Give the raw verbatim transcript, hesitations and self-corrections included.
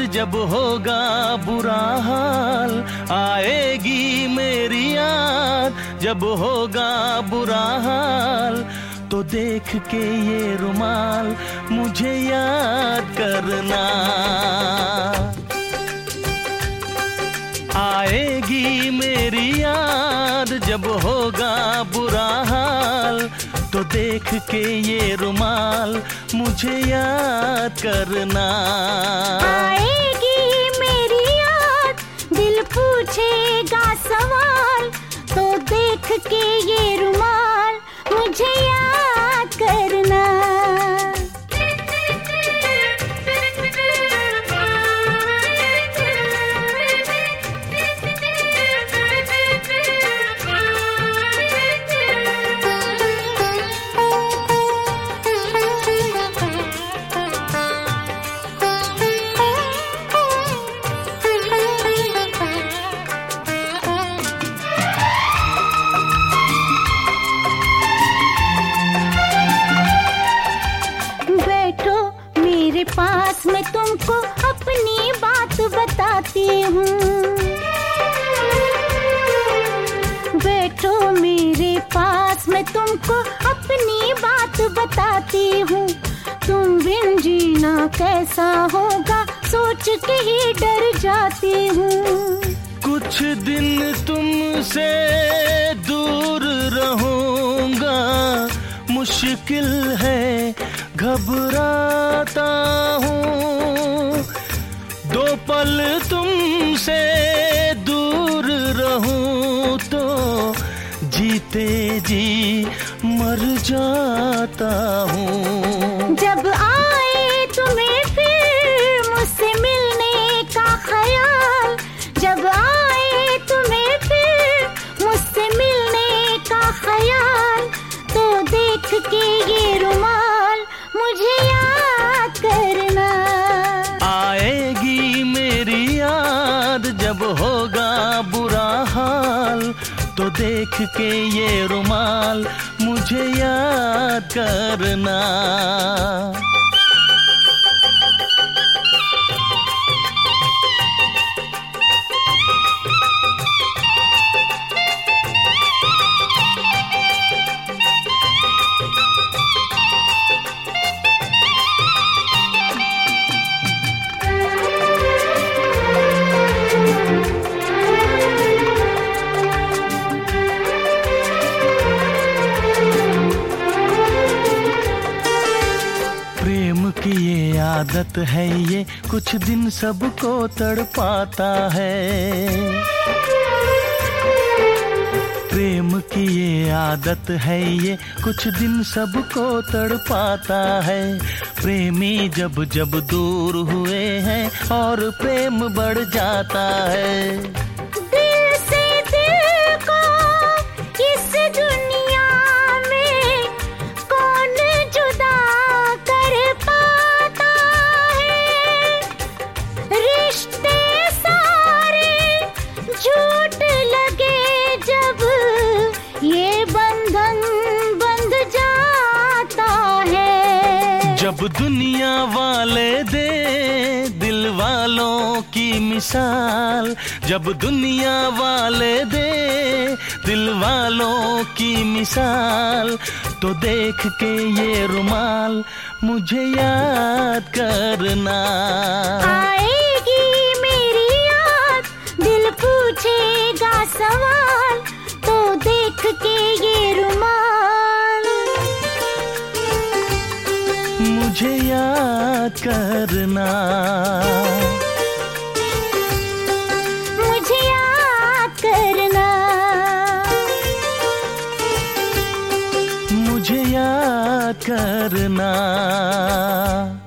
जब होगा बुरा हाल, आएगी मेरी याद जब होगा बुरा हाल, तो देख के ये रुमाल मुझे याद करना। आएगी मेरी याद जब होगा बुरा हाल, तो देख के ये रुमाल मुझे याद करना। आएगी मेरी याद, दिल पूछेगा सवाल, तो देख के ये रुमाल मुझे याद करना। मेरे पास मैं तुमको अपनी बात बताती हूँ। बैठो मेरे पास मैं तुमको अपनी बात बताती हूँ। तुम बिन जीना कैसा होगा सोच के ही डर जाती हूँ। कुछ दिन तुमसे दूर रहूंगा, मुश्किल है घबराता हूँ। दो पल तुमसे दूर रहूं तो जीते जी मर जाता हूँ। जब आए तुम्हें फिर मुझसे मिलने का ख्याल, जब आए तुम्हें फिर मुझसे मिलने का ख्याल, तो देख के ये रुमाल मुझे याद करना। आएगी मेरी याद जब होगा बुरा हाल, तो देख के ये रुमाल मुझे याद करना। प्रेम की ये आदत है, ये कुछ दिन सबको तड़पाता है। प्रेम की ये आदत है, ये कुछ दिन सबको तड़पाता है। प्रेमी जब जब दूर हुए हैं और प्रेम बढ़ जाता है। जब दुनिया वाले दे दिल वालों की मिसाल, जब दुनिया वाले दे दिल वालों की मिसाल, तो देख के ये रुमाल मुझे याद करना। आएगी मेरी याद, दिल पूछेगा सवाल, तो देख के ये रुमाल मुझे याद करना। मुझे याद करना। मुझे याद करना।